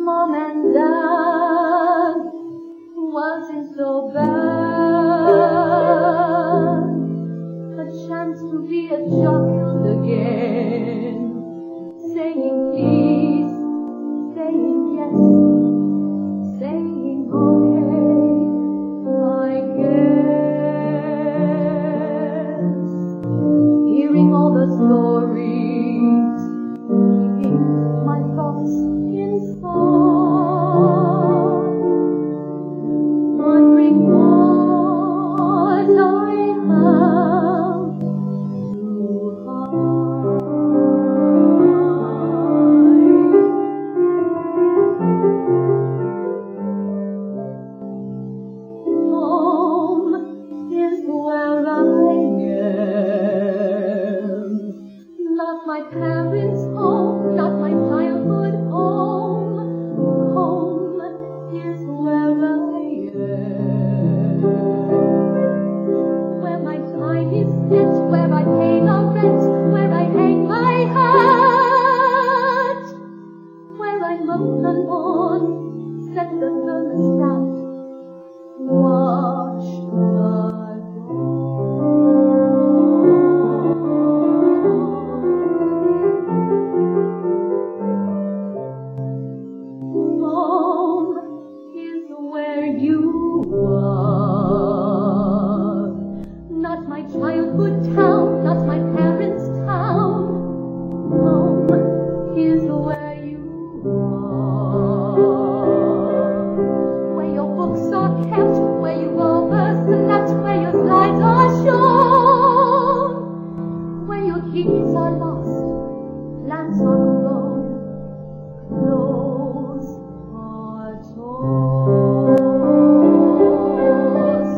Mom and Dad wasn't so bad. A chance to be a child again, saying please, saying yes, saying okay, I guess. Hearing all the stories, keeping my thoughts inside, wondering what I have to hide. Home is where I am, not my parents' home, not my childhood home. Home is where I am, where my time is spent, where I pay the rent, where I hang my hat, where I mow the lawn, set the thermostat, watch the home is where you are, not my childhood town, not my parents' town. Home is where you are, where your books are kept, where you've overslept, where your slides are shown, where your keys are lost, lamps are blown, clothes are tossed.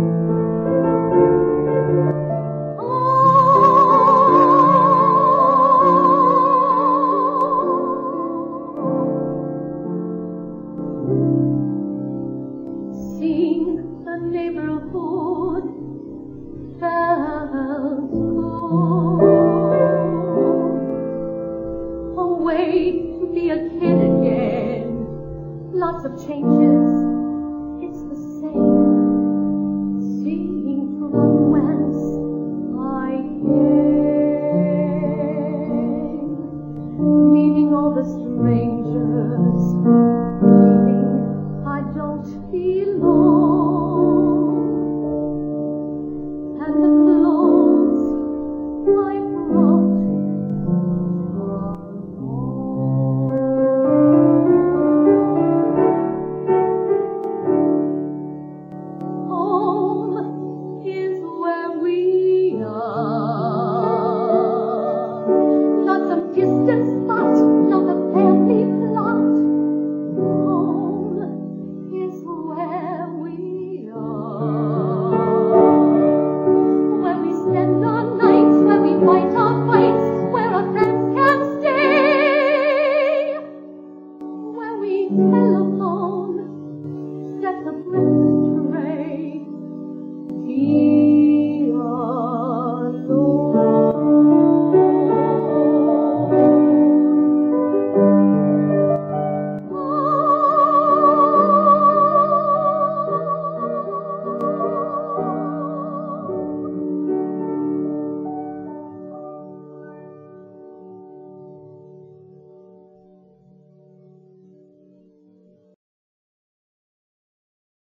Seeing the neighborhood felt good. A way to be a kid again. Lots of changes, it's the same. Seeing from whence I came, meeting all the strangers, feeling I don't belong, and the clothes I brought are wrong. Home is where we are, not some distant spot, not a family plot. Home is where we are, where we spend our nights, where we fight our fights, where our friends can stay, where we telephone